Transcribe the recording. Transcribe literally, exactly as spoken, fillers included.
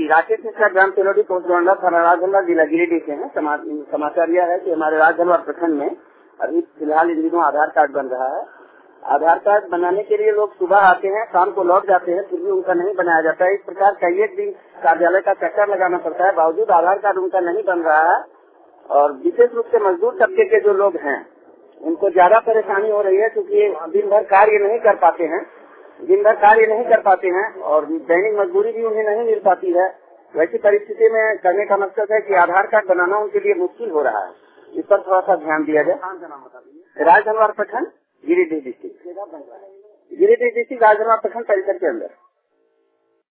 जी, राकेश मिश्रा ग्राम तिलोड़ी पोस्ट गोंडा थाना राजधनवार जिला गिरिडीह से है। समाचार यह है कि हमारे राजधनवार प्रखंड में अभी फिलहाल इन दिनों आधार कार्ड बन रहा है। आधार कार्ड बनाने के लिए लोग सुबह आते हैं, शाम को लौट जाते हैं, फिर भी उनका नहीं बनाया जाता है। इस प्रकार कई एक दिन कार्यालय का चक्कर लगाना पड़ता है, बावजूद आधार कार्ड उनका नहीं बन रहा है। और विशेष रूप से मजदूर तबके के जो लोग हैं उनको ज्यादा परेशानी हो रही है, क्योंकि दिन भर कार्य नहीं कर पाते हैं दिन भर कार्य नहीं कर पाते हैं और दैनिक मजदूरी भी उन्हें नहीं मिल पाती है। वैसी परिस्थिति में करने का मकसद है कि आधार कार्ड बनाना उनके लिए मुश्किल हो रहा है। इस पर थोड़ा सा ध्यान दिया जाए। राजधनवार प्रखंड गिरिडीह डिस्ट्रिक्ट गिरिडीह डिस्ट्रिक्ट राजधनवार प्रखंड परिसर के अंदर।